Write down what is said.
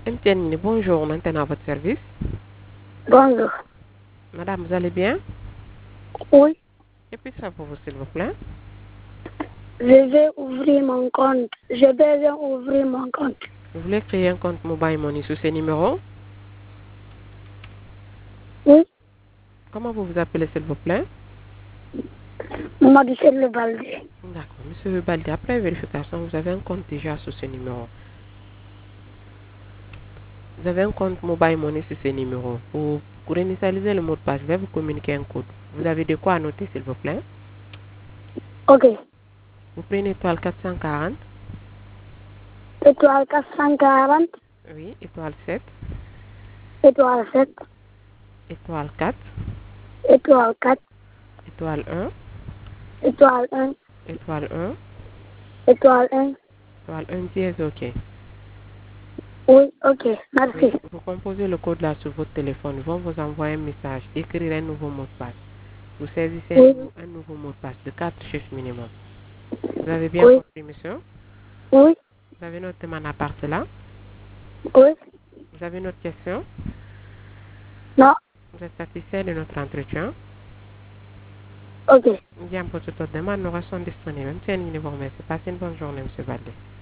MTN, bonjour, on antenne à votre service. Bonjour. Madame, vous allez bien? Oui, Que puis-je faire pour vous, s'il vous plaît? je vais ouvrir mon compte. Je vais ouvrir mon compte. Vous voulez créer un compte Mobile Money sous ces numéros? Oui, Comment vous vous appelez, s'il vous plaît? Mamadou Le Baldé. D'accord, monsieur Baldi, après vérification, vous avez un compte déjà sous ce numéro. Vous avez un compte Mobile Money sous ce numéro. Pour initialiser le mot de passe, je vais vous communiquer un code. Vous avez de quoi noter, s'il vous plaît? Ok. Vous prenez étoile 440, Étoile 440, oui, étoile 7, étoile 7, étoile 4, étoile 4, étoile 1, étoile 1, étoile 1, étoile 1. étoile 1 dièse, ok. Oui, ok. Merci. Oui, vous composez le code là sur votre téléphone. Ils vont vous envoyer un message, écrire un nouveau mot de passe. Vous saisissez Oui, un nouveau mot de passe de 4 chiffres minimum. Vous avez bien oui, compris, monsieur? oui, Vous avez noté mon appart là? oui. Vous avez une autre question? Non, Vous êtes satisfait de notre entretien? ok. Bien, pour toute autre demande, nous restons disponibles. Tiens, vous remercie. Passez une bonne journée, monsieur Valdez.